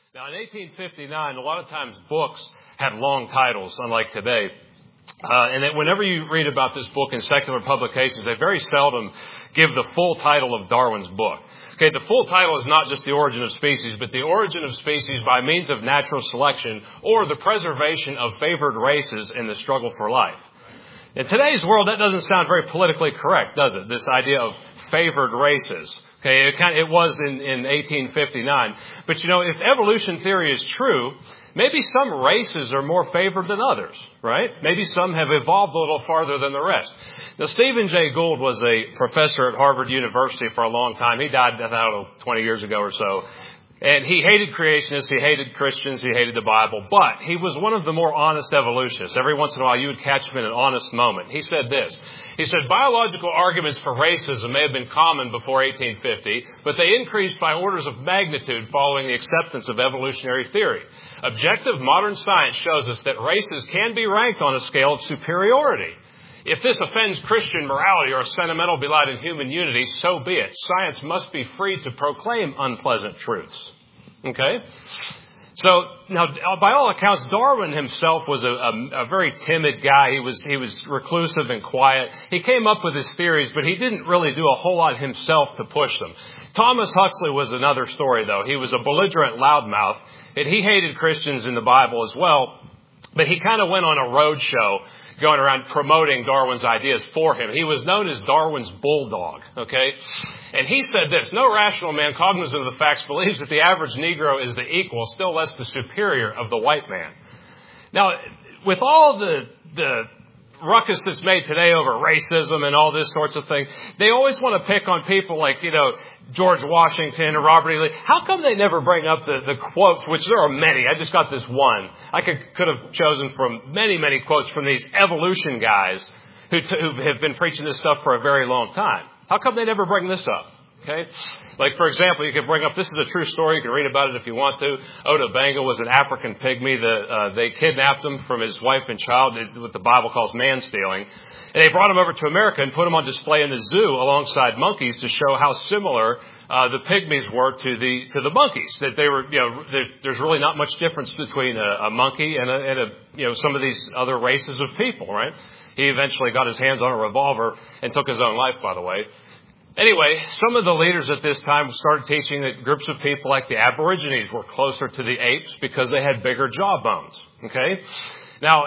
Now, in 1859, a lot of times books had long titles, unlike today. And that whenever you read about this book in secular publications, they very seldom give the full title of Darwin's book. Okay, the full title is not just The Origin of Species, but The Origin of Species by Means of Natural Selection, or The Preservation of Favored Races in the Struggle for Life. In today's world, that doesn't sound very politically correct, does it? This idea of favored races. Okay, it was in 1859. But if evolution theory is true, maybe some races are more favored than others, right? Maybe some have evolved a little farther than the rest. Now, Stephen Jay Gould was a professor at Harvard University for a long time. He died, 20 years ago or so. And he hated creationists, he hated Christians, he hated the Bible, but he was one of the more honest evolutionists. Every once in a while you would catch him in an honest moment. He said this. He said, biological arguments for racism may have been common before 1850, but they increased by orders of magnitude following the acceptance of evolutionary theory. Objective modern science shows us that races can be ranked on a scale of superiority. If this offends Christian morality or a sentimental delight in human unity, so be it. Science must be free to proclaim unpleasant truths. Okay? So, now, by all accounts, Darwin himself was a very timid guy. He was reclusive and quiet. He came up with his theories, but he didn't really do a whole lot himself to push them. Thomas Huxley was another story, though. He was a belligerent loudmouth, and he hated Christians in the Bible as well, but he kind of went on a road show going around promoting Darwin's ideas for him. He was known as Darwin's bulldog, okay? And he said this, no rational man cognizant of the facts believes that the average Negro is the equal, still less the superior of the white man. Now, with all the ruckus that's made today over racism and all this sorts of thing, they always want to pick on people like, George Washington or Robert E. Lee. How come they never bring up the quotes, which there are many? I just got this one. I could have chosen from many, many quotes from these evolution guys who have been preaching this stuff for a very long time. How come they never bring this up? Okay? Like, for example, you could bring up, this is a true story. You can read about it if you want to. Oda Benga was an African pygmy. They kidnapped him from his wife and child, what the Bible calls man-stealing. And they brought him over to America and put him on display in the zoo alongside monkeys to show how similar the pygmies were to the monkeys. That they were, there's really not much difference between a monkey and some of these other races of people, right? He eventually got his hands on a revolver and took his own life, by the way. Anyway, some of the leaders at this time started teaching that groups of people like the Aborigines were closer to the apes because they had bigger jawbones. Okay? Now,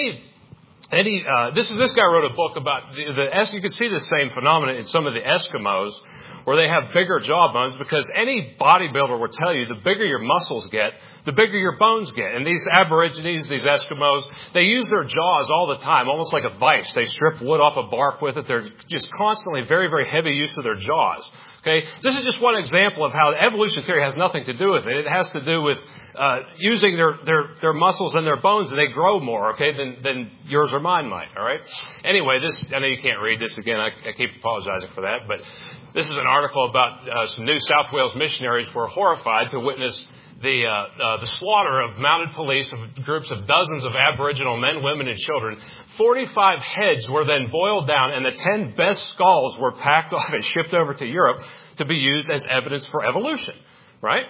this guy wrote a book about you can see the same phenomenon in some of the Eskimos where they have bigger jawbones because any bodybuilder will tell you the bigger your muscles get, the bigger your bones get. And these Aborigines, these Eskimos, they use their jaws all the time, almost like a vice. They strip wood off a bark with it. They're just constantly very, very heavy use of their jaws. Okay, this is just one example of how evolution theory has nothing to do with it. It has to do with using their muscles and their bones, and they grow more, okay, than yours or mine might. All right. Anyway, I know you can't read this again. I keep apologizing for that, but this is an article about some New South Wales missionaries were horrified to witness the slaughter of mounted police of groups of dozens of Aboriginal men, women, and children. 45 heads were then boiled down, and the 10 best skulls were packed off and shipped over to Europe to be used as evidence for evolution, right?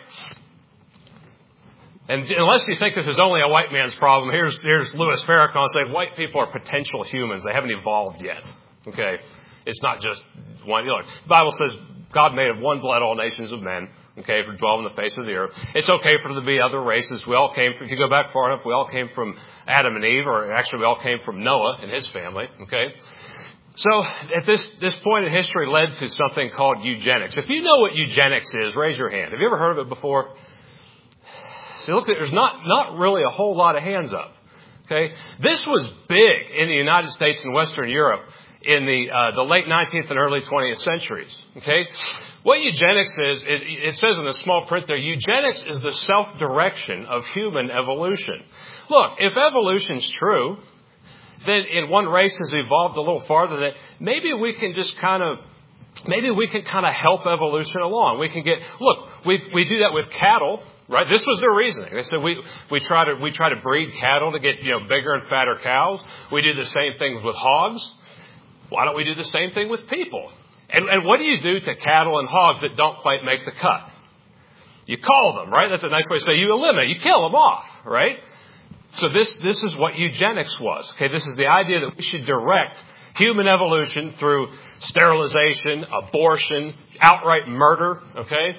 And unless you think this is only a white man's problem, here's Louis Farrakhan saying white people are potential humans. They haven't evolved yet, okay? It's not just one. The Bible says God made of one blood all nations of men. Okay, for dwell on the face of the earth. It's okay for there to be other races. We all came from, if you go back far enough, we all came from Adam and Eve, or actually we all came from Noah and his family. Okay? So at this point in history led to something called eugenics. If you know what eugenics is, raise your hand. Have you ever heard of it before? See, look, there's not really a whole lot of hands up. Okay? This was big in the United States and Western Europe in the late 19th and early 20th centuries. Okay? What eugenics is, it says in the small print there, eugenics is the self-direction of human evolution. Look, if evolution's true, then in one race has evolved a little farther than that, maybe we can kind of help evolution along. We can we do that with cattle, right? This was their reasoning. They said we try to breed cattle to get, bigger and fatter cows. We do the same thing with hogs. Why don't we do the same thing with people? And what do you do to cattle and hogs that don't quite make the cut? You call them, right? That's a nice way to say you eliminate. You kill them off, right? So this is what eugenics was. Okay, this is the idea that we should direct human evolution through sterilization, abortion, outright murder, okay?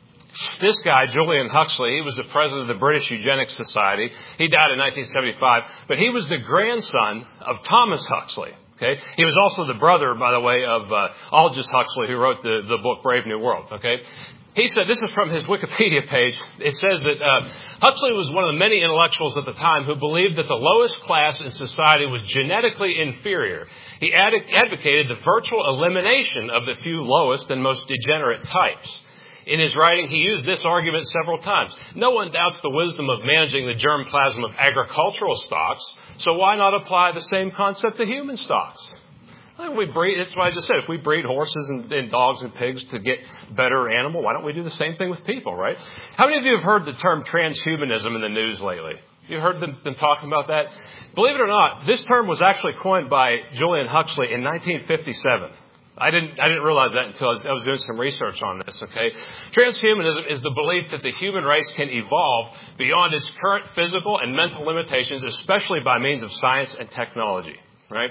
This guy, Julian Huxley, he was the president of the British Eugenics Society. He died in 1975, but he was the grandson of Thomas Huxley. Okay, he was also the brother, by the way, of Aldous Huxley, who wrote the book Brave New World. Okay, he said, this is from his Wikipedia page. It says that Huxley was one of the many intellectuals at the time who believed that the lowest class in society was genetically inferior. He advocated the virtual elimination of the few lowest and most degenerate types. In his writing, he used this argument several times. No one doubts the wisdom of managing the germplasm of agricultural stocks, so why not apply the same concept to human stocks? We breed, that's what I just said. If we breed horses and dogs and pigs to get better animal, why don't we do the same thing with people, right? How many of you have heard the term transhumanism in the news lately? You've heard them talking about that? Believe it or not, this term was actually coined by Julian Huxley in 1957. I didn't realize that until I was doing some research on this, okay? Transhumanism is the belief that the human race can evolve beyond its current physical and mental limitations, especially by means of science and technology, right?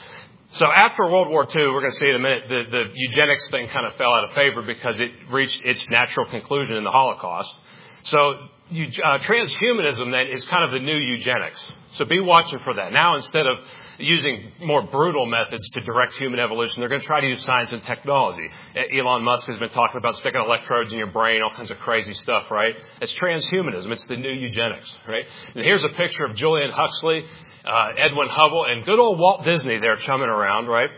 So after World War II, we're going to see in a minute, the eugenics thing kind of fell out of favor because it reached its natural conclusion in the Holocaust. So transhumanism then is kind of the new eugenics. So be watching for that. Now, instead of using more brutal methods to direct human evolution, they're going to try to use science and technology. Elon Musk has been talking about sticking electrodes in your brain, all kinds of crazy stuff, right? It's transhumanism. It's the new eugenics, right? And here's a picture of Julian Huxley, Edwin Hubble, and good old Walt Disney there chumming around, right?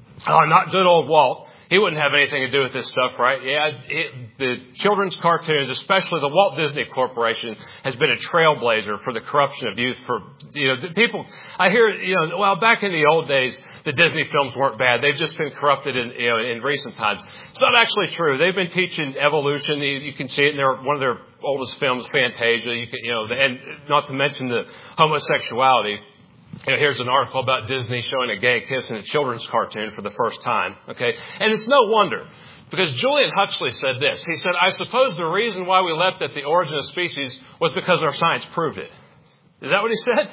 Not good old Walt. He wouldn't have anything to do with this stuff, right? Yeah, the children's cartoons, especially the Walt Disney Corporation, has been a trailblazer for the corruption of youth. For the people, I hear, well, back in the old days, the Disney films weren't bad. They've just been corrupted in recent times. It's not actually true. They've been teaching evolution. You can see it in one of their oldest films, Fantasia. And not to mention the homosexuality. Here's an article about Disney showing a gay kiss in a children's cartoon for the first time. Okay, and it's no wonder, because Julian Huxley said this. He said, I suppose the reason why we leapt at the origin of species was because our science proved it. Is that what he said?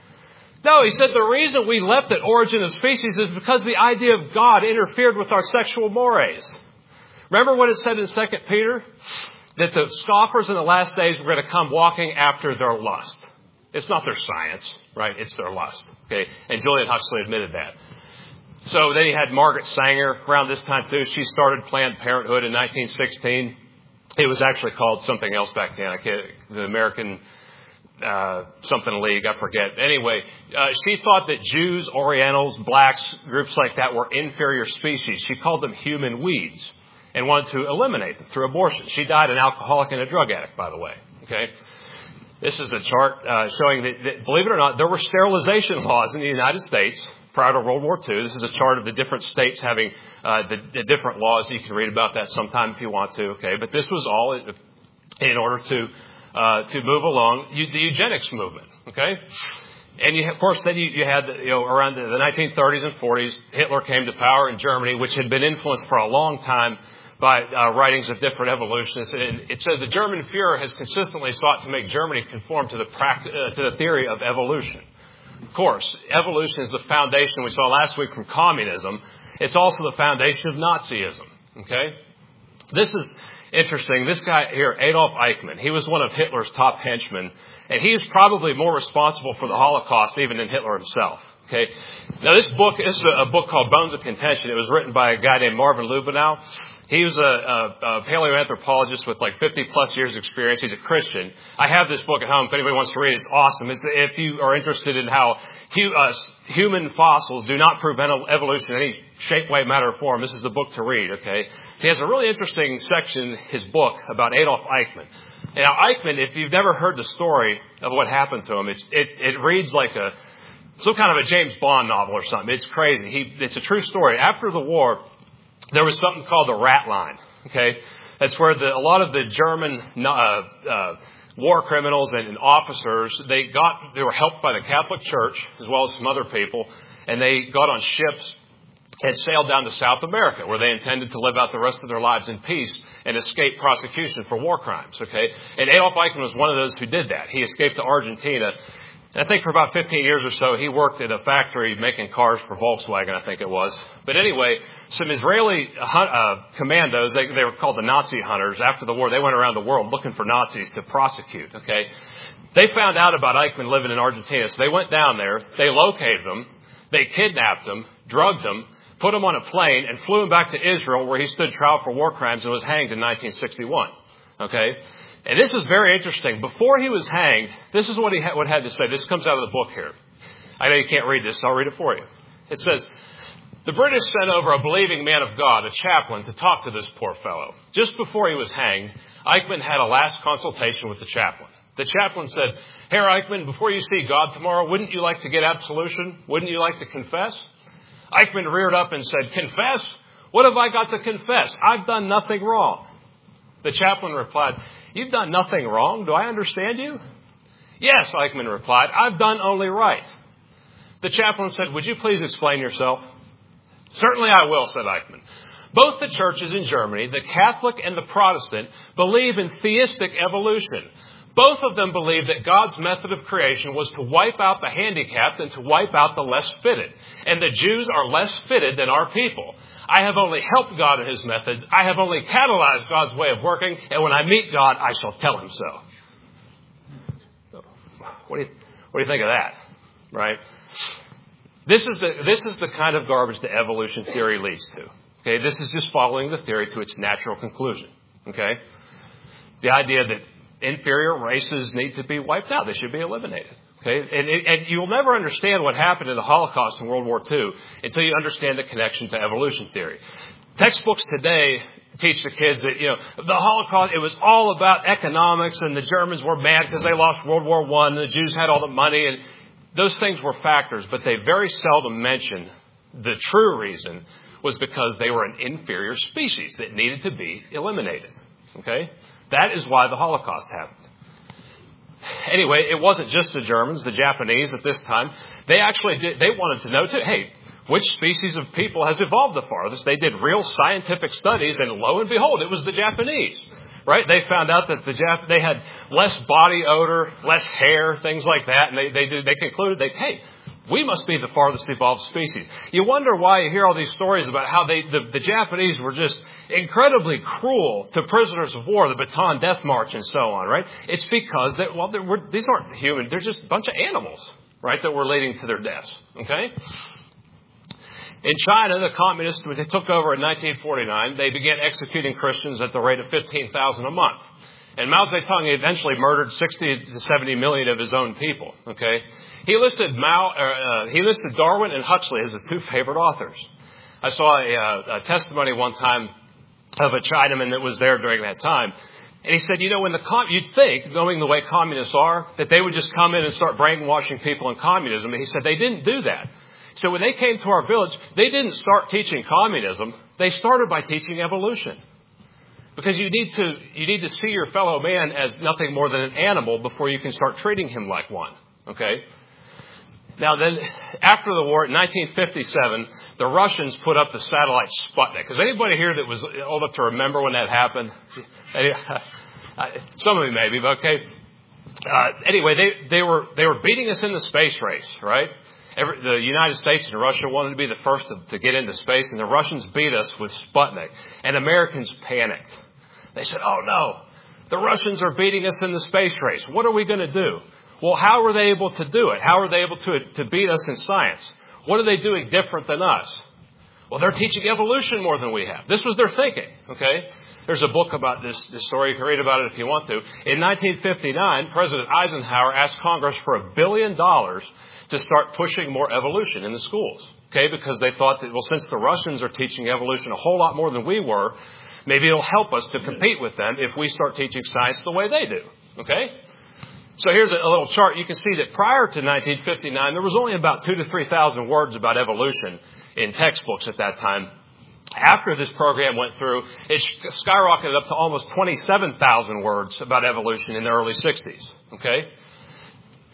No, he said the reason we leapt at origin of species is because the idea of God interfered with our sexual mores. Remember what it said in 2 Peter? That the scoffers in the last days were going to come walking after their lust. It's not their science, right? It's their lust. Okay, and Julian Huxley admitted that. So then you had Margaret Sanger around this time too. She started Planned Parenthood in 1916. It was actually called something else back then. The American something League, I forget. Anyway, she thought that Jews, Orientals, blacks, groups like that were inferior species. She called them human weeds and wanted to eliminate them through abortion. She died an alcoholic and a drug addict, by the way. Okay. This is a chart showing that, believe it or not, there were sterilization laws in the United States prior to World War II. This is a chart of the different states having the different laws. You can read about that sometime if you want to. Okay, but this was all in order to move along the eugenics movement. Okay, and of course then you had around the 1930s and 40s, Hitler came to power in Germany, which had been influenced for a long time by writings of different evolutionists. And it says the German Führer has consistently sought to make Germany conform to the theory of evolution. Of course, evolution is the foundation we saw last week from communism. It's also the foundation of Nazism. Okay? This is interesting. This guy here, Adolf Eichmann, he was one of Hitler's top henchmen, and he's probably more responsible for the Holocaust even than Hitler himself. Okay? Now this is a book called Bones of Contention. It was written by a guy named Marvin Lubenow. He was a paleoanthropologist with like 50 plus years experience. He's a Christian. I have this book at home. If anybody wants to read it, it's awesome. If you are interested in how human fossils do not prove evolution in any shape, way, matter, or form, this is the book to read, okay? He has a really interesting section in his book about Adolf Eichmann. Now, Eichmann, if you've never heard the story of what happened to him, it reads like some kind of a James Bond novel or something. It's crazy. It's a true story. After the war, there was something called the Rat Line, okay? That's where a lot of the German war criminals and officers, they were helped by the Catholic Church as well as some other people, and they got on ships had sailed down to South America, where they intended to live out the rest of their lives in peace and escape prosecution for war crimes. Okay, and Adolf Eichmann was one of those who did that. He escaped to Argentina. And I think for about 15 years or so, he worked at a factory making cars for Volkswagen, I think it was. But anyway, some Israeli commandos, they were called the Nazi hunters. After the war, they went around the world looking for Nazis to prosecute. Okay, they found out about Eichmann living in Argentina, so they went down there. They located him. They kidnapped him, drugged him, put him on a plane, and flew him back to Israel, where he stood trial for war crimes and was hanged in 1961. Okay? And this is very interesting. Before he was hanged, this is what he had to say. This comes out of the book here. I know you can't read this, so I'll read it for you. It says, the British sent over a believing man of God, a chaplain, to talk to this poor fellow. Just before he was hanged, Eichmann had a last consultation with the chaplain. The chaplain said, Herr Eichmann, before you see God tomorrow, wouldn't you like to get absolution? Wouldn't you like to confess? Eichmann reared up and said, confess? What have I got to confess? I've done nothing wrong. The chaplain replied, you've done nothing wrong. Do I understand you? Yes, Eichmann replied, I've done only right. The chaplain said, would you please explain yourself? Certainly I will, said Eichmann. Both the churches in Germany, the Catholic and the Protestant, believe in theistic evolution. Both of them believe that God's method of creation was to wipe out the handicapped and to wipe out the less fitted. And the Jews are less fitted than our people. I have only helped God in his methods. I have only catalyzed God's way of working. And when I meet God, I shall tell him so. What do you think of that? Right? This is the kind of garbage that evolution theory leads to. Okay? This is just following the theory to its natural conclusion. Okay? The idea that inferior races need to be wiped out. They should be eliminated. Okay? And you'll never understand what happened in the Holocaust in World War II until you understand the connection to evolution theory. Textbooks today teach the kids that, the Holocaust, it was all about economics and the Germans were mad because they lost World War I and the Jews had all the money, and those things were factors, but they very seldom mention the true reason was because they were an inferior species that needed to be eliminated. Okay? That is why the Holocaust happened. Anyway, it wasn't just the Germans, the Japanese at this time. They wanted to know too, hey, which species of people has evolved the farthest? They did real scientific studies, and lo and behold, it was the Japanese. Right? They found out that they had less body odor, less hair, things like that, and they concluded that, hey, we must be the farthest evolved species. You wonder why you hear all these stories about how the Japanese were just incredibly cruel to prisoners of war, the Bataan Death March and so on, right? It's because these aren't human. They're just a bunch of animals, right, that were leading to their deaths, okay? In China, the communists, when they took over in 1949, they began executing Christians at the rate of 15,000 a month. And Mao Zedong eventually murdered 60 to 70 million of his own people, okay? He listed Darwin and Huxley as his two favorite authors. I saw a testimony one time of a Chinaman that was there during that time. And he said, when you'd think, knowing the way communists are, that they would just come in and start brainwashing people in communism. And he said they didn't do that. So when they came to our village, they didn't start teaching communism. They started by teaching evolution. Because you need to see your fellow man as nothing more than an animal before you can start treating him like one. Okay? Now then, after the war, in 1957, the Russians put up the satellite Sputnik. Is anybody here that was old enough to remember when that happened? Some of you maybe, but okay. Anyway, they were beating us in the space race, right? The United States and Russia wanted to be the first to get into space, and the Russians beat us with Sputnik. And Americans panicked. They said, oh no, the Russians are beating us in the space race. What are we going to do? Well, how were they able to do it? How are they able to beat us in science? What are they doing different than us? Well, they're teaching evolution more than we have. This was their thinking, okay? There's a book about this story. You can read about it if you want to. In 1959, President Eisenhower asked Congress for $1 billion to start pushing more evolution in the schools, okay? Because they thought that, since the Russians are teaching evolution a whole lot more than we were, maybe it'll help us to compete with them if we start teaching science the way they do, okay? So here's a little chart. You can see that prior to 1959, there was only about 2,000 to 3,000 words about evolution in textbooks at that time. After this program went through, it skyrocketed up to almost 27,000 words about evolution in the early 60s. Okay?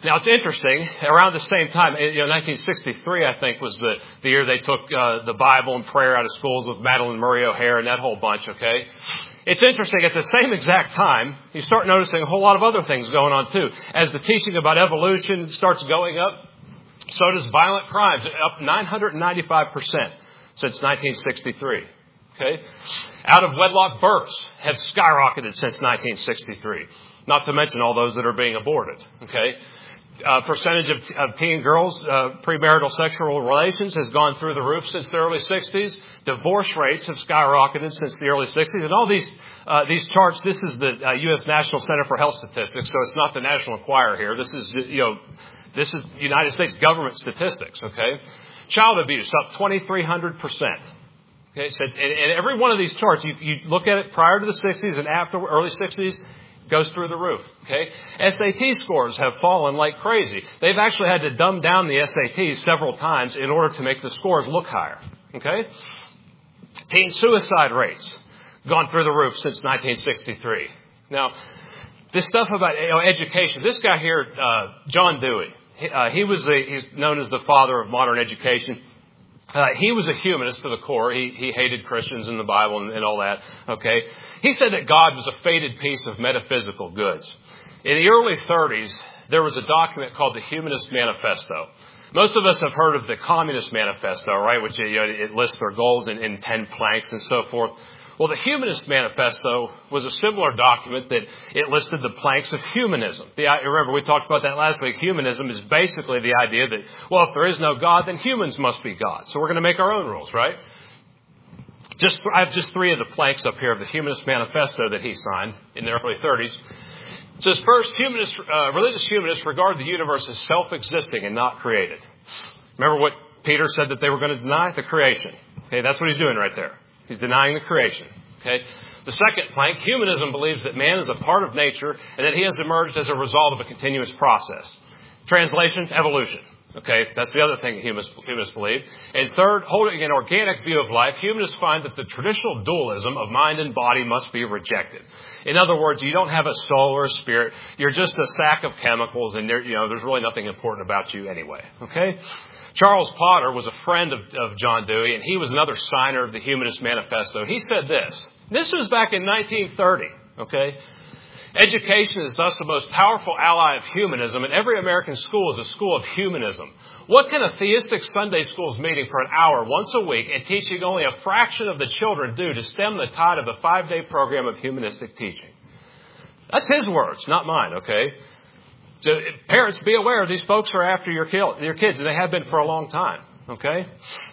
Now, it's interesting. Around the same time, 1963, I think, was the year they took the Bible and prayer out of schools with Madalyn Murray O'Hair and that whole bunch, okay? It's interesting. At the same exact time, you start noticing a whole lot of other things going on, too. As the teaching about evolution starts going up, so does violent crimes, up 995% since 1963, okay? Out of wedlock births have skyrocketed since 1963, not to mention all those that are being aborted, okay? Percentage of teen girls, premarital sexual relations has gone through the roof since the early 60s. Divorce rates have skyrocketed since the early 60s. And all these charts, this is the U.S. National Center for Health Statistics, so it's not the National Enquirer here. This is, this is United States government statistics, okay? Child abuse up 2,300%. Okay, so and every one of these charts, you look at it prior to the 60s and after early 60s, goes through the roof, okay? SAT scores have fallen like crazy. They've actually had to dumb down the SATs several times in order to make the scores look higher, okay? Teen suicide rates gone through the roof since 1963. Now, this stuff about education, this guy here, John Dewey, he's known as the father of modern education. He was a humanist to the core. He hated Christians and the Bible and all that. Okay. He said that God was a fated piece of metaphysical goods. In the early 30s, there was a document called the Humanist Manifesto. Most of us have heard of the Communist Manifesto, right? Which it lists their goals in 10 planks and so forth. Well, the Humanist Manifesto was a similar document that it listed the planks of humanism. Remember, we talked about that last week. Humanism is basically the idea that, well, if there is no God, then humans must be God. So we're going to make our own rules, right? I have just 3 of the planks up here of the Humanist Manifesto that he signed in the early 30s. It says, first, religious humanists regard the universe as self-existing and not created. Remember what Peter said that they were going to deny? The creation. Okay, that's what he's doing right there. He's denying the creation. Okay. The second plank, humanism believes that man is a part of nature and that he has emerged as a result of a continuous process. Translation, evolution. Okay, that's the other thing humanists believe. And third, holding an organic view of life, humanists find that the traditional dualism of mind and body must be rejected. In other words, you don't have a soul or a spirit. You're just a sack of chemicals, and there's really nothing important about you anyway. Okay. Charles Potter was a friend of John Dewey, and he was another signer of the Humanist Manifesto. He said this. This was back in 1930, okay? Education is thus the most powerful ally of humanism, and every American school is a school of humanism. What can a theistic Sunday schools meeting for an hour once a week and teaching only a fraction of the children do to stem the tide of a 5-day program of humanistic teaching? That's his words, not mine, okay? So parents, be aware, these folks are after your kids, and they have been for a long time, okay?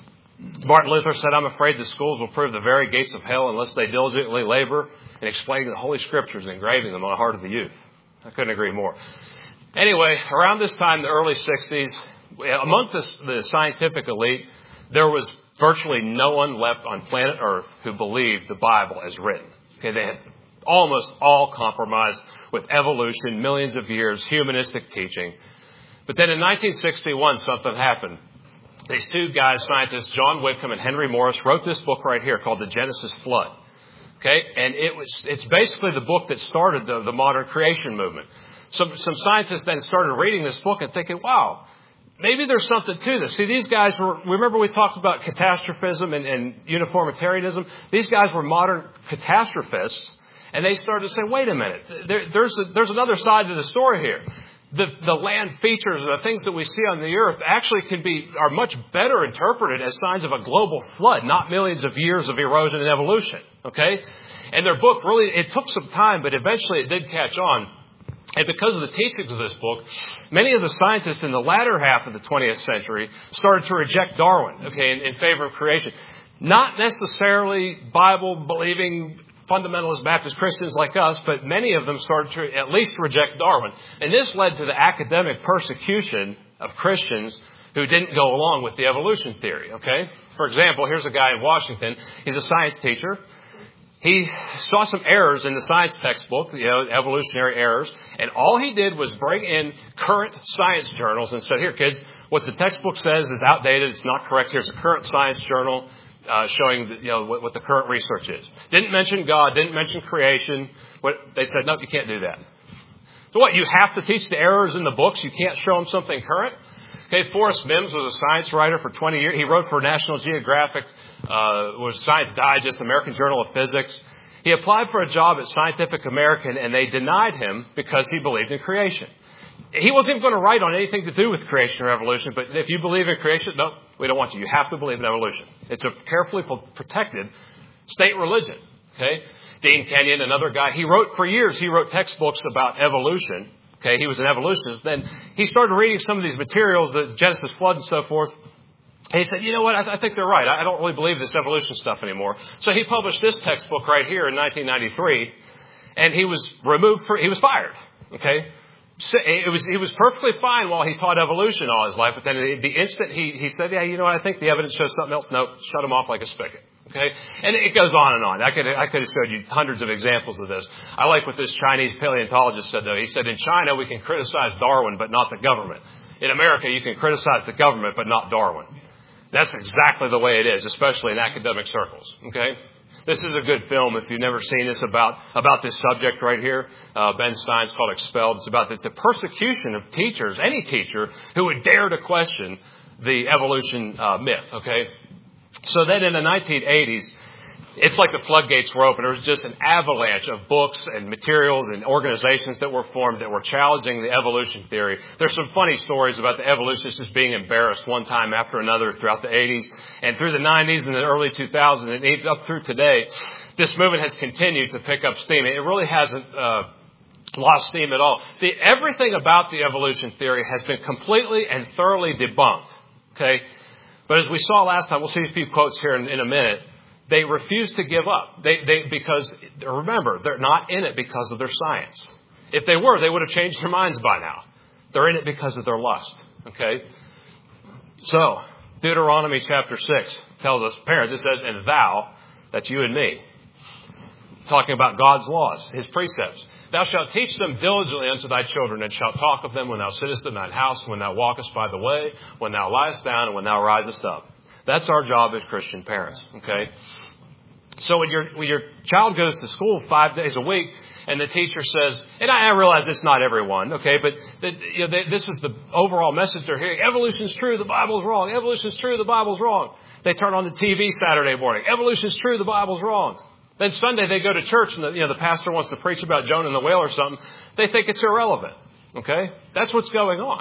Martin Luther said, I'm afraid the schools will prove the very gates of hell unless they diligently labor in explaining the Holy Scriptures and engraving them on the heart of the youth. I couldn't agree more. Anyway, around this time, the early 60s, among the scientific elite, there was virtually no one left on planet Earth who believed the Bible as written. Okay, they had almost all compromised with evolution, millions of years, humanistic teaching. But then in 1961, something happened. These 2 guys, scientists, John Whitcomb and Henry Morris, wrote this book right here called The Genesis Flood. Okay, and it's basically the book that started the modern creation movement. Some scientists then started reading this book and thinking, wow, maybe there's something to this. See, these guys remember we talked about catastrophism and uniformitarianism? These guys were modern catastrophists. And they started to say, wait a minute, there's another side to the story here. The land features and the things that we see on the earth actually are much better interpreted as signs of a global flood, not millions of years of erosion and evolution. Okay? And their book it took some time, but eventually it did catch on. And because of the teachings of this book, many of the scientists in the latter half of the 20th century started to reject Darwin, okay, in favor of creation. Not necessarily Bible-believing fundamentalist Baptist Christians like us, but many of them started to at least reject Darwin. And this led to the academic persecution of Christians who didn't go along with the evolution theory, okay? For example, here's a guy in Washington. He's a science teacher. He saw some errors in the science textbook, evolutionary errors, and all he did was bring in current science journals and said, here, kids, what the textbook says is outdated. It's not correct. Here's a current science journal showing what the current research is. Didn't mention God, didn't mention creation. They said, no, you can't do that. So what, you have to teach the errors in the books? You can't show them something current? Okay, Forrest Mims was a science writer for 20 years. He wrote for National Geographic, was Science Digest, American Journal of Physics. He applied for a job at Scientific American, and they denied him because he believed in creation. He wasn't even going to write on anything to do with creation or evolution, but if you believe in creation, no, we don't want you. You have to believe in evolution. It's a carefully protected state religion. Okay? Dean Kenyon, another guy, he wrote for years, he wrote textbooks about evolution. Okay, he was an evolutionist. Then he started reading some of these materials, the Genesis, flood, and so forth. And he said, you know what, I think they're right. I don't really believe this evolution stuff anymore. So he published this textbook right here in 1993, and he was he was fired. Okay? So he was perfectly fine while he taught evolution all his life, but then the instant he said, yeah, you know what, I think the evidence shows something else, nope, shut him off like a spigot. Okay? And it goes on and on. I could have showed you hundreds of examples of this. I like what this Chinese paleontologist said, though. He said, in China, we can criticize Darwin, but not the government. In America, you can criticize the government, but not Darwin. That's exactly the way it is, especially in academic circles. Okay? This is a good film if you've never seen this about this subject right here. Ben Stein's called Expelled. It's about the persecution of teachers, any teacher who would dare to question the evolution myth. Okay? So then in the 1980s, it's like the floodgates were open. There was just an avalanche of books and materials and organizations that were formed that were challenging the evolution theory. There's some funny stories about the evolutionists just being embarrassed one time after another throughout the 80s and through the 90s and the early 2000s and even up through today. This movement has continued to pick up steam. It really hasn't lost steam at all. Everything about the evolution theory has been completely and thoroughly debunked. Okay? But as we saw last time, we'll see a few quotes here in a minute. They refuse to give up. Because remember, they're not in it because of their science. If they were, they would have changed their minds by now. They're in it because of their lust. Okay? So, Deuteronomy chapter 6 tells us, parents, it says, and thou, that's you and me. Talking about God's laws, His precepts. Thou shalt teach them diligently unto thy children, and shalt talk of them when thou sittest in thine house, when thou walkest by the way, when thou liest down, and when thou risest up. That's our job as Christian parents, okay? So when your child goes to school 5 days a week, and the teacher says, and I realize it's not everyone, okay, but this is the overall message they're hearing. Evolution's true, the Bible's wrong. Evolution's true, the Bible's wrong. They turn on the TV Saturday morning. Evolution's true, the Bible's wrong. Then Sunday they go to church and the pastor wants to preach about Jonah and the whale or something. They think it's irrelevant. Okay? That's what's going on.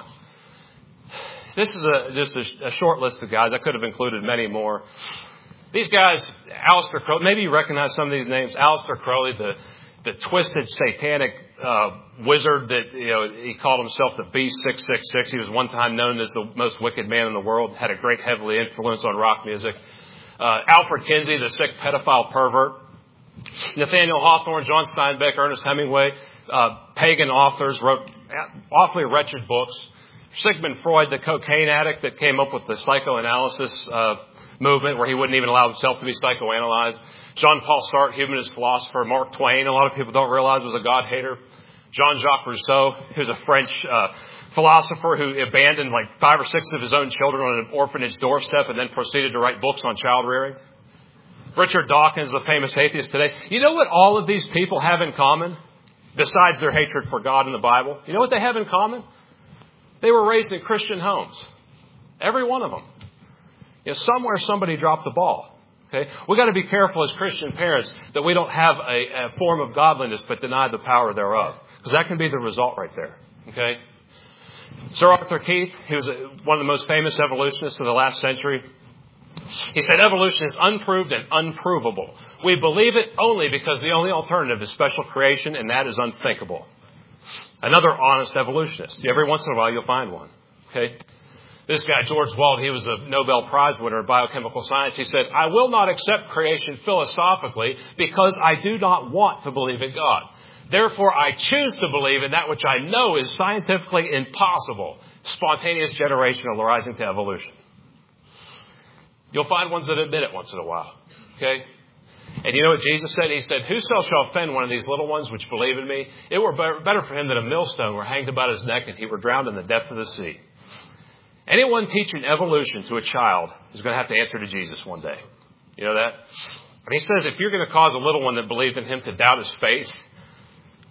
This is just a short list of guys. I could have included many more. These guys, Aleister Crowley, maybe you recognize some of these names. Aleister Crowley, the twisted satanic wizard that, he called himself the Beast 666. He was one time known as the most wicked man in the world, had a great heavily influence on rock music. Alfred Kinsey, the sick pedophile pervert. Nathaniel Hawthorne, John Steinbeck, Ernest Hemingway, pagan authors, wrote awfully wretched books. Sigmund Freud, the cocaine addict that came up with the psychoanalysis movement where he wouldn't even allow himself to be psychoanalyzed. Jean-Paul Sartre, humanist philosopher. Mark Twain, a lot of people don't realize was a God-hater. Jean-Jacques Rousseau, who's a French philosopher who abandoned like 5 or 6 of his own children on an orphanage doorstep and then proceeded to write books on child rearing. Richard Dawkins, the famous atheist today. You know what all of these people have in common, besides their hatred for God and the Bible? You know what they have in common? They were raised in Christian homes. Every one of them. Somewhere somebody dropped the ball. Okay? We've got to be careful as Christian parents that we don't have a form of godliness but deny the power thereof. Because that can be the result right there. Okay? Sir Arthur Keith, he was one of the most famous evolutionists of the last century. He said evolution is unproved and unprovable. We believe it only because the only alternative is special creation, and that is unthinkable. Another honest evolutionist. Every once in a while you'll find one. Okay? This guy, George Wald, he was a Nobel Prize winner in biochemical science. He said, I will not accept creation philosophically because I do not want to believe in God. Therefore, I choose to believe in that which I know is scientifically impossible. Spontaneous generation arising to evolution. You'll find ones that admit it once in a while. Okay? And you know what Jesus said? He said, whoso shall offend one of these little ones which believe in me, it were better for him that a millstone were hanged about his neck and he were drowned in the depth of the sea. Anyone teaching evolution to a child is going to have to answer to Jesus one day. You know that? And he says if you're going to cause a little one that believed in him to doubt his faith,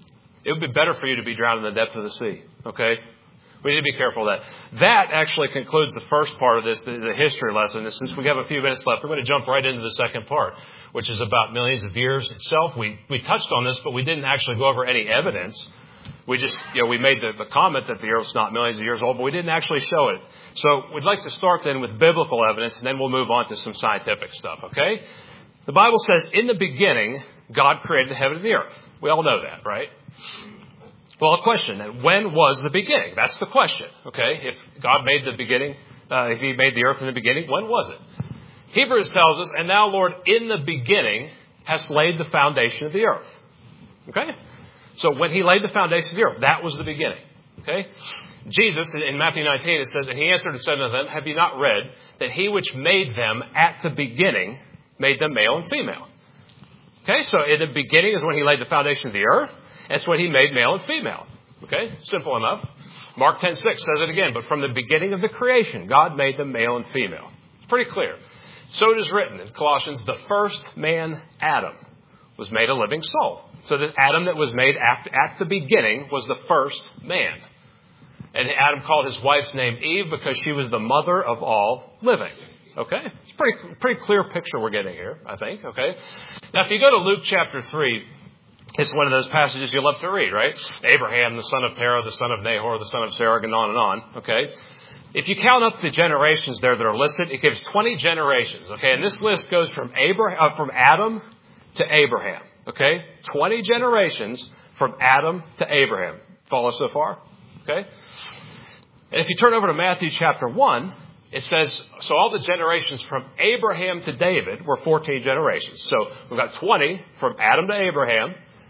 it would be better for you to be drowned in the depth of the sea. Okay? We need to be careful of that. That actually concludes the first part of this, the history lesson. And since we have a few minutes left, I'm going to jump right into the second part, which is about millions of years itself. We touched on this, but we didn't actually go over any evidence. We just, we made the comment that the earth's not millions of years old, but we didn't actually show it. So we'd like to start then with biblical evidence, and then we'll move on to some scientific stuff, okay? The Bible says, in the beginning, God created the heaven and the earth. We all know that, right? Well, a question then, when was the beginning? That's the question, okay? If God made the beginning, if He made the earth in the beginning, when was it? Hebrews tells us, and now, Lord, in the beginning, hast laid the foundation of the earth. Okay? So when He laid the foundation of the earth, that was the beginning. Okay? Jesus, in Matthew 19, it says, and He answered and said unto them, have you not read that He which made them at the beginning made them male and female? Okay, so in the beginning is when He laid the foundation of the earth. That's when He made male and female. Okay, simple enough. Mark 10:6 says it again, but from the beginning of the creation, God made them male and female. It's pretty clear. So it is written in Colossians, the first man, Adam, was made a living soul. So the Adam that was made at the beginning was the first man. And Adam called his wife's name Eve because she was the mother of all living. Okay? It's a pretty clear picture we're getting here, I think. Okay? Now, if you go to Luke chapter 3, it's one of those passages you love to read, right? Abraham, the son of Terah, the son of Nahor, the son of Sarah, and on and on. Okay? If you count up the generations there that are listed, it gives 20 generations. Okay? And this list goes from Adam to Abraham. Okay? 20 generations from Adam to Abraham. Follow so far? Okay? And if you turn over to Matthew chapter 1, it says, so all the generations from Abraham to David were 14 generations. So we've got 20 from Adam to Abraham,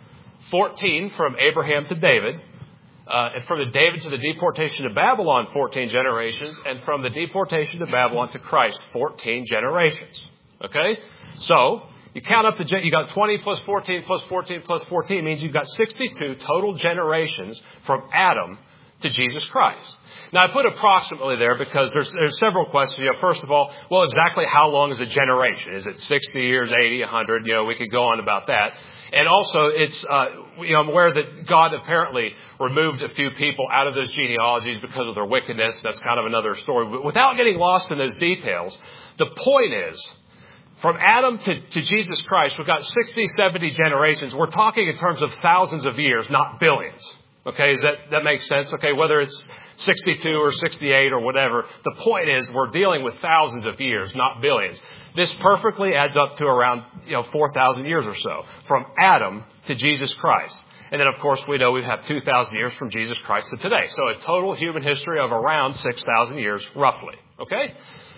14 from Abraham to David, and from the David to the deportation to Babylon, 14 generations, and from the deportation to Babylon to Christ, 14 generations. Okay? So you count up you got 20 plus 14 plus 14 plus 14 means you've got 62 total generations from Adam to Jesus Christ. Now, I put approximately there because there's several questions. First of all, well, exactly how long is a generation? Is it 60 years, 80, 100? We could go on about that. And also, it's I'm aware that God apparently removed a few people out of those genealogies because of their wickedness. That's kind of another story. But without getting lost in those details, the point is, from Adam to Jesus Christ, we've got 60, 70 generations. We're talking in terms of thousands of years, not billions. Okay, that makes sense? Okay, whether it's 62 or 68 or whatever, the point is we're dealing with thousands of years, not billions. This perfectly adds up to around 4,000 years or so, from Adam to Jesus Christ. And then, of course, we know we have 2,000 years from Jesus Christ to today. So a total human history of around 6,000 years, roughly. Okay?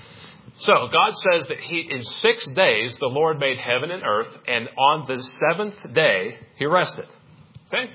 So God says that in 6 days the Lord made heaven and earth, and on the seventh day He rested. Okay?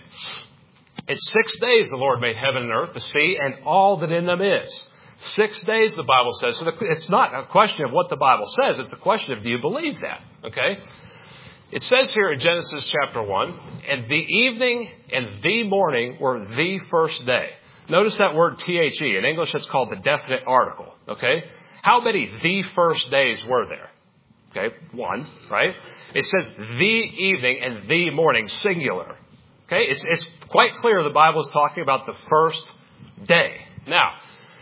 In 6 days the Lord made heaven and earth, the sea, and all that in them is. 6 days, the Bible says. So it's not a question of what the Bible says. It's a question of, do you believe that? Okay? It says here in Genesis chapter 1, and the evening and the morning were the first day. Notice that word THE. In English, it's called the definite article. Okay? How many the first days were there? Okay? One, right? It says the evening and the morning, singular. Okay? It's quite clear the Bible is talking about the first day. Now,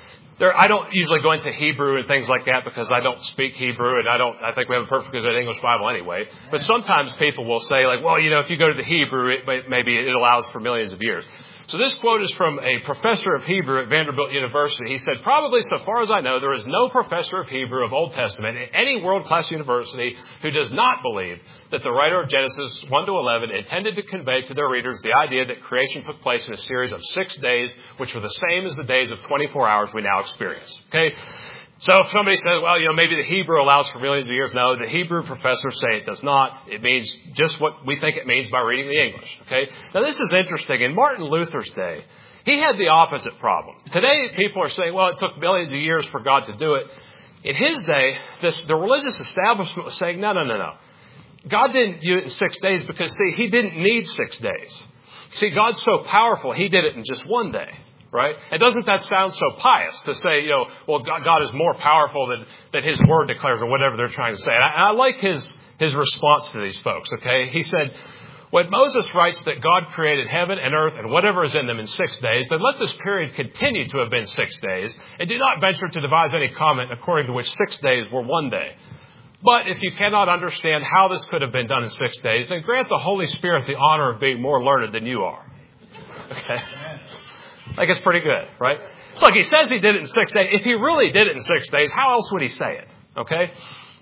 I don't usually go into Hebrew and things like that because I don't speak Hebrew, and I think we have a perfectly good English Bible anyway. But sometimes people will say, like, well, if you go to the Hebrew, maybe it allows for millions of years. So this quote is from a professor of Hebrew at Vanderbilt University. He said, probably so far as I know, there is no professor of Hebrew of Old Testament at any world-class university who does not believe that the writer of Genesis 1 to 11 intended to convey to their readers the idea that creation took place in a series of 6 days, which were the same as the days of 24 hours we now experience. Okay? So if somebody says, well, maybe the Hebrew allows for millions of years. No, the Hebrew professors say it does not. It means just what we think it means by reading the English. Okay? Now, this is interesting. In Martin Luther's day, he had the opposite problem. Today, people are saying, well, it took millions of years for God to do it. In his day, the religious establishment was saying, no. God didn't do it in 6 days because, see, He didn't need 6 days. See, God's so powerful, He did it in just 1 day. Right? And doesn't that sound so pious to say, well, God is more powerful than His Word declares, or whatever th're trying to say? And I like his response to these folks, okay? He said, When Moses writes that God created heaven and earth and whatever is in them in 6 days, then let this period continue to have been 6 days, and do not venture to devise any comment according to which 6 days were 1 day. But if you cannot understand how this could have been done in 6 days, then grant the Holy Spirit the honor of being more learned than you are. Okay? Like, it's pretty good, right? Look, he says he did it in 6 days. If he really did it in 6 days, how else would he say it? Okay?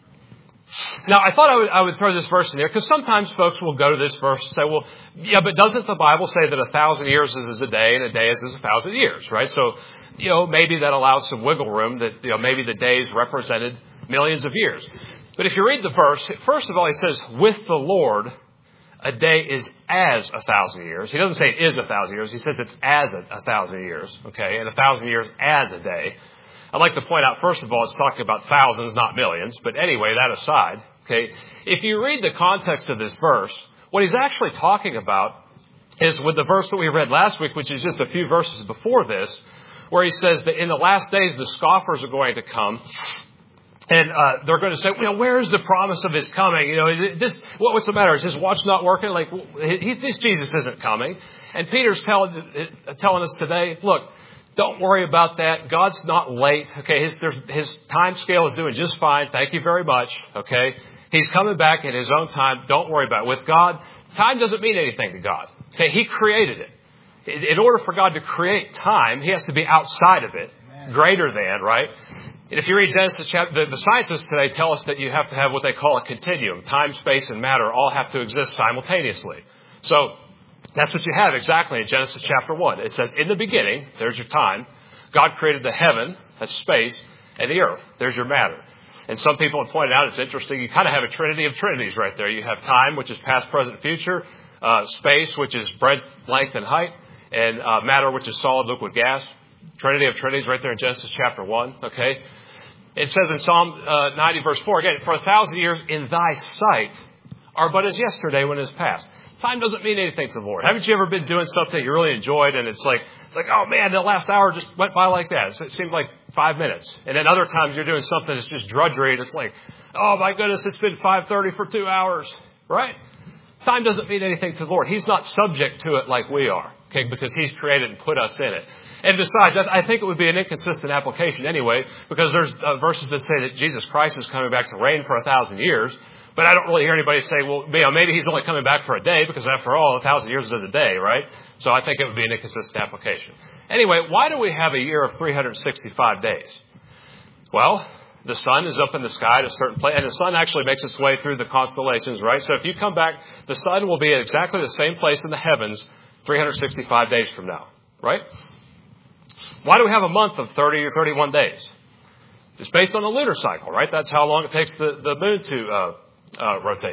Now, I thought I would throw this verse in there because sometimes folks will go to this verse and say, well, yeah, but doesn't the Bible say that 1,000 years is a day and a day is 1,000 years, right? So, maybe that allows some wiggle room that, maybe the days represented millions of years. But if you read the verse, first of all, he says, with the Lord, a day is as 1,000 years. He doesn't say it is 1,000 years. He says it's as 1,000 years, okay? And 1,000 years as a day. I'd like to point out, first of all, it's talking about thousands, not millions. But anyway, that aside, okay, if you read the context of this verse, what he's actually talking about is with the verse that we read last week, which is just a few verses before this, where he says that in the last days the scoffers are going to come. And they're going to say, where is the promise of his coming? What's the matter? Is his watch not working? Like, this Jesus isn't coming. And Peter's telling us today, look, don't worry about that. God's not late. Okay, his time scale is doing just fine. Thank you very much. Okay, he's coming back in his own time. Don't worry about it. With God, time doesn't mean anything to God. Okay, he created it. In order for God to create time, he has to be outside of it, greater than, right? And if you read Genesis chapter, the scientists today tell us that you have to have what they call a continuum. Time, space, and matter all have to exist simultaneously. So that's what you have exactly in Genesis chapter 1. It says, in the beginning, there's your time, God created the heaven, that's space, and the earth, there's your matter. And some people have pointed out, it's interesting, you kind of have a trinity of trinities right there. You have time, which is past, present, future, space, which is breadth, length, and height, and matter, which is solid, liquid, gas. Trinity of trinities right there in Genesis chapter 1, okay? It says in Psalm 90, verse 4, again, for 1,000 years in thy sight are but as yesterday when it is past. Time doesn't mean anything to the Lord. Haven't you ever been doing something you really enjoyed and it's like, oh man, the last hour just went by like that. So it seemed like 5 minutes. And then other times you're doing something that's just drudgery and it's like, oh my goodness, it's been 5:30 for 2 hours, right? Time doesn't mean anything to the Lord. He's not subject to it like we are, okay, because he's created and put us in it. And besides, I think it would be an inconsistent application anyway, because there's verses that say that Jesus Christ is coming back to reign for 1,000 years. But I don't really hear anybody say, well, maybe he's only coming back for a day, because after all, 1,000 years is a day, right? So I think it would be an inconsistent application. Anyway, why do we have a year of 365 days? Well, the sun is up in the sky at a certain place, and the sun actually makes its way through the constellations, right? So if you come back, the sun will be at exactly the same place in the heavens 365 days from now, right? Why do we have a month of 30 or 31 days? It's based on the lunar cycle, right? That's how long it takes the moon to rotate.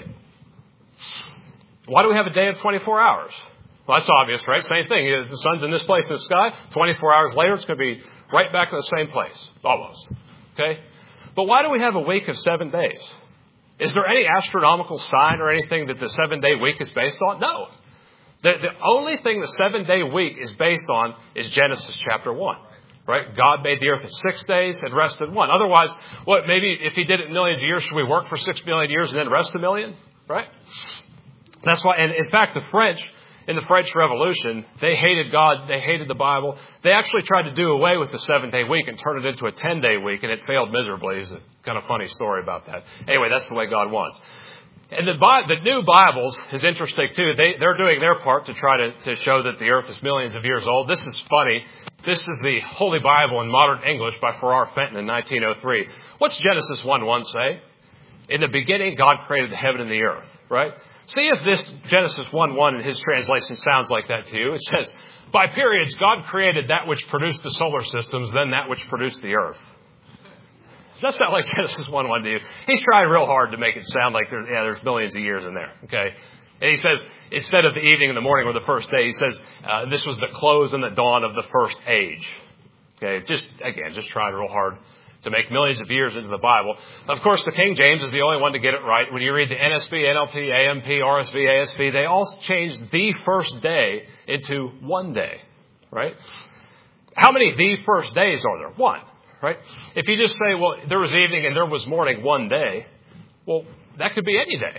Why do we have a day of 24 hours? Well, that's obvious, right? Same thing. The sun's in this place in the sky. 24 hours later, it's going to be right back in the same place, almost. Okay? But why do we have a week of 7 days? Is there any astronomical sign or anything that the 7-day week is based on? No. The only thing the 7-day week is based on is Genesis chapter 1. Right? God made the earth in 6 days and rested 1. Otherwise, maybe if he did it in millions of years, should we work for 6 million years and then rest a million? Right? That's why, and in fact, the French, in the French Revolution, they hated God, they hated the Bible. They actually tried to do away with the 7-day week and turn it into a 10-day week, and it failed miserably. It's a kind of funny story about that. Anyway, that's the way God wants. And the new Bibles is interesting too. They're doing their part to try to show that the earth is millions of years old. This is funny. This is the Holy Bible in Modern English by Farrar Fenton in 1903. What's Genesis 1:1 say? In the beginning, God created the heaven and the earth, right? See if this Genesis 1:1 in his translation sounds like that to you. It says, by periods, God created that which produced the solar systems, then that which produced the earth. Does that sound like Genesis 1:1 to you? He's trying real hard to make it sound like there's millions of years in there, okay? And he says, instead of the evening and the morning or the first day, he says, this was the close and the dawn of the first age. Okay, just trying real hard to make millions of years into the Bible. Of course, the King James is the only one to get it right. When you read the NSB, NLT, AMP, RSV, ASV, they all changed the first day into 1 day, right? How many the first days are there? 1, right? If you just say, well, there was evening and there was morning 1 day, well, that could be any day.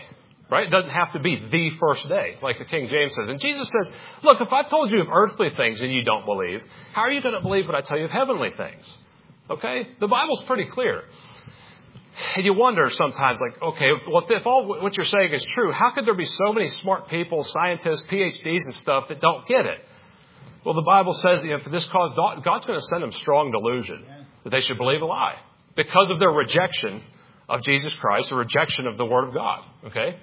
Right? It doesn't have to be the first day, like the King James says. And Jesus says, look, if I told you of earthly things and you don't believe, how are you going to believe when I tell you of heavenly things? Okay? The Bible's pretty clear. And you wonder sometimes, like, okay, well, if all what you're saying is true, how could there be so many smart people, scientists, PhDs and stuff that don't get it? Well, the Bible says, for this cause, God's going to send them strong delusion that they should believe a lie because of their rejection of Jesus Christ, a rejection of the Word of God. Okay?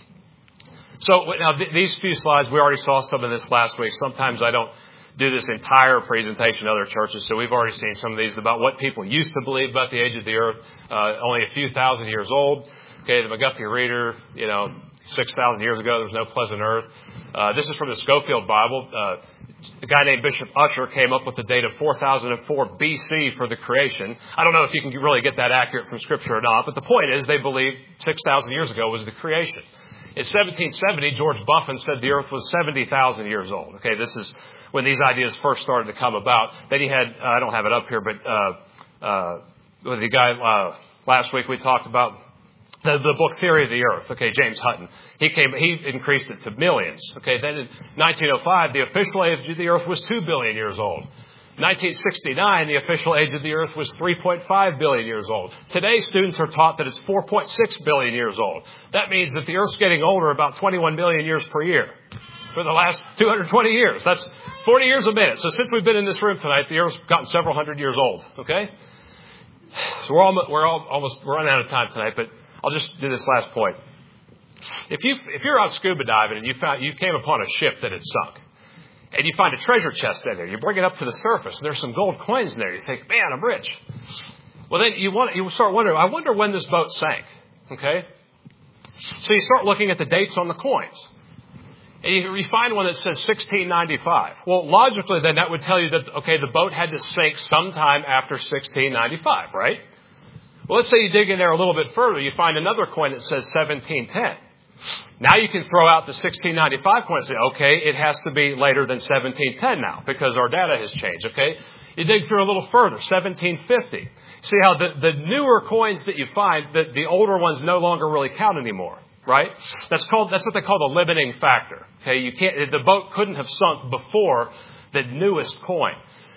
So now these few slides, we already saw some of this last week. Sometimes I don't do this entire presentation in other churches, so we've already seen some of these about what people used to believe about the age of the earth, only a few thousand years old. Okay, the McGuffey Reader, 6,000 years ago, there was no pleasant earth. This is from the Scofield Bible. A guy named Bishop Ussher came up with the date of 4004 BC for the creation. I don't know if you can really get that accurate from Scripture or not, but the point is they believe 6,000 years ago was the creation. In 1770, George Buffon said the earth was 70,000 years old. Okay, this is when these ideas first started to come about. Then he had, I don't have it up here, but the guy last week we talked about the book Theory of the Earth. Okay, James Hutton. He increased it to millions. Okay, then in 1905, the official age of the earth was 2 billion years old. 1969, the official age of the earth was 3.5 billion years old. Today, students are taught that it's 4.6 billion years old. That means that the earth's getting older about 21 million years per year for the last 220 years. That's 40 years a minute. So since we've been in this room tonight, the earth's gotten several hundred years old. Okay? So we're almost running out of time tonight, but I'll just do this last point. If you're out scuba diving and you came upon a ship that had sunk, and you find a treasure chest in there, you bring it up to the surface, and there's some gold coins in there. You think, man, I'm rich. Well, then you start wondering, I wonder when this boat sank. Okay? So you start looking at the dates on the coins. And you find one that says 1695. Well, logically, then that would tell you that, okay, the boat had to sink sometime after 1695, right? Well, let's say you dig in there a little bit further. You find another coin that says 1710. Now you can throw out the 1695 coin and say, okay, it has to be later than 1710 now because our data has changed, okay? You dig through a little further, 1750. See how the newer coins that you find, the older ones no longer really count anymore, right? That's what they call the limiting factor. Okay, the boat couldn't have sunk before the newest coin.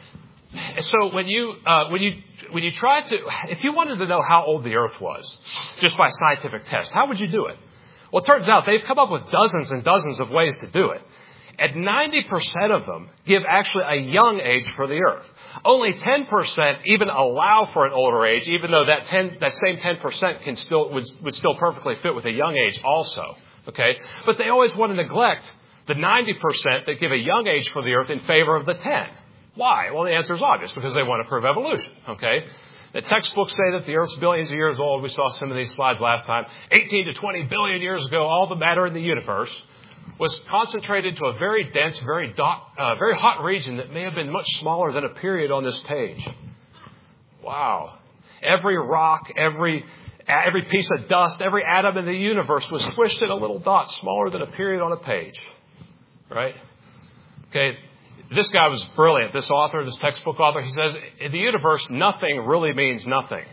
So when you try to, if you wanted to know how old the earth was, just by scientific test, how would you do it? Well, it turns out they've come up with dozens and dozens of ways to do it. And 90% of them give actually a young age for the earth. Only 10% even allow for an older age, even though that same 10% would still perfectly fit with a young age also. Okay? But they always want to neglect the 90% that give a young age for the earth in favor of the 10. Why? Well, the answer is obvious, because they want to prove evolution. Okay? The textbooks say that the Earth's billions of years old. We saw some of these slides last time. 18 to 20 billion years ago, all the matter in the universe was concentrated to a very dense, very hot region that may have been much smaller than a period on this page. Wow. Every rock, every piece of dust, every atom in the universe was squished in a little dot smaller than a period on a page. Right? Okay. This guy was brilliant, this textbook author. He says, in the universe, nothing really means nothing.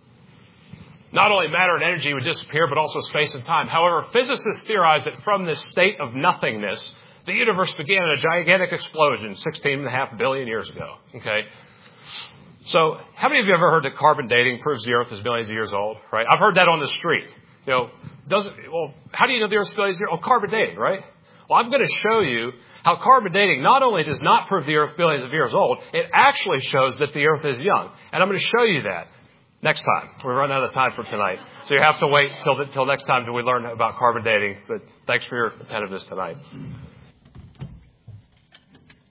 Not only matter and energy would disappear, but also space and time. However, physicists theorize that from this state of nothingness, the universe began in a gigantic explosion 16.5 billion years ago. Okay? So, how many of you have ever heard that carbon dating proves the earth is billions of years old? Right? I've heard that on the street. How do you know the earth's billions of years old? Oh, carbon dating, right? Well, I'm going to show you how carbon dating not only does not prove the earth billions of years old, it actually shows that the earth is young. And I'm going to show you that next time. We're running out of time for tonight. So you have to wait till next time till we learn about carbon dating. But thanks for your attentiveness tonight.